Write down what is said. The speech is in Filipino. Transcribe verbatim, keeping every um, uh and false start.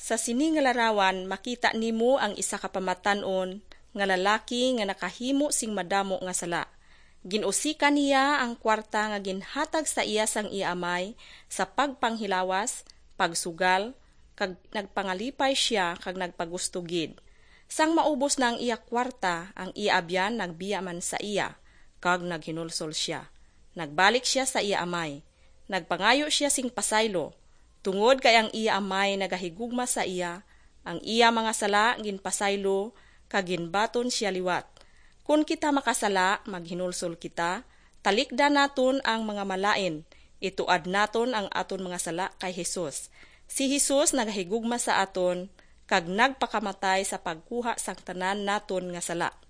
Sa sini nga larawan, makita nimo ang isa ka pamatan-on nga lalaki nga nakahimo sing madamo nga sala. Ginusika niya ang kwarta nga ginhatag sa iya sang iamay sa pagpanghilawas, pagsugal, kag nagpangalipay siya kag nagpagustugid. Sang maubos na ang iya kwarta, ang iya abyan nagbiya man sa iya, kag naghinulsol siya. Nagbalik siya sa iya amay. Nagpangayo siya sing pasaylo. Tungod kay ang iya amay nagahigugma sa iya, ang iya mga sala ginpasaylo kag ginbaton siya liwat. Kung kita makasala, maghinulsol kita, talikda naton ang mga malain, ituad naton ang aton mga sala kay Jesus. Si Jesus nagahigugma sa aton, kag nagpakamatay sa pagkuha sang tanan naton nga sala.